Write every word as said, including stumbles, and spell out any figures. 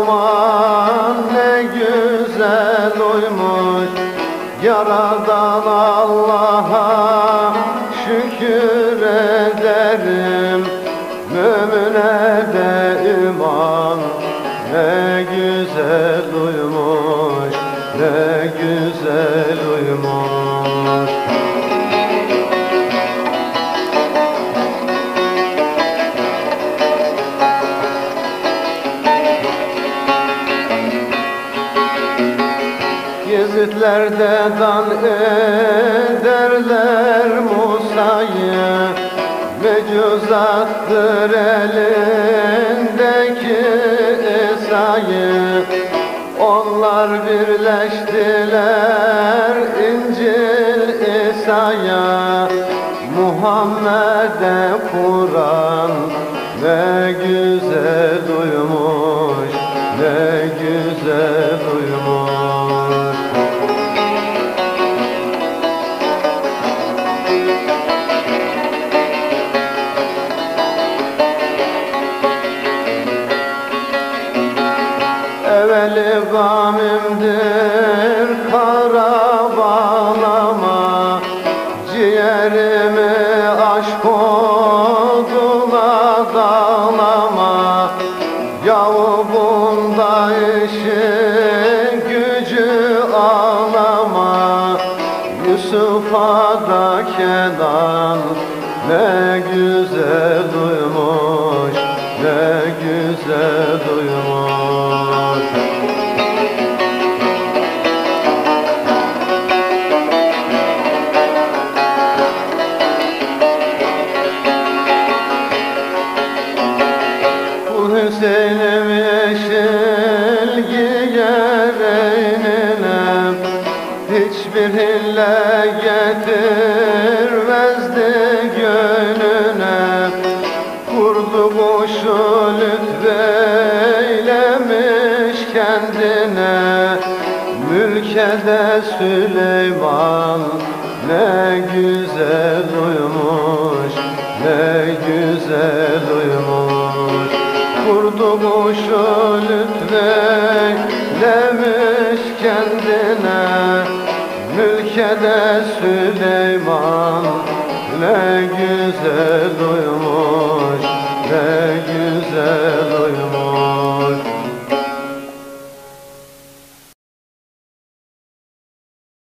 aman ne güzel uymuş. Yaradan Allah'a şükür ederim. Mümine de iman ne güzel uyumuş, ne güzel uyumuş. Gezitlerde dan ederler Musa'yı, mecuzattır elindeki İsa'yı. Onlar birleştiler İncil İsa'ya, Muhammed'e Kur'an ne güzel uyumuş, ne güzel uyumuş. Evveli gamimdir kara bağlama, ciğerimi aşk oduna dağlama. Yahu bunda işin gücü ağlama, Yusuf'a da Kenan ne güzel uyumuş, ne güzel uyumuş. Hüseyin'im yeşil giyer eynine, hiçbir hille getirmezdi gönlüne. Kurdu kuşu lütfeylemiş kendine, mülkede Süleyman ne güzel uyumuş, ne güzel uyumuş. Kurdu kuşu lütfeylemiş kendine, mülkede Süleyman ne güzel uyumuş.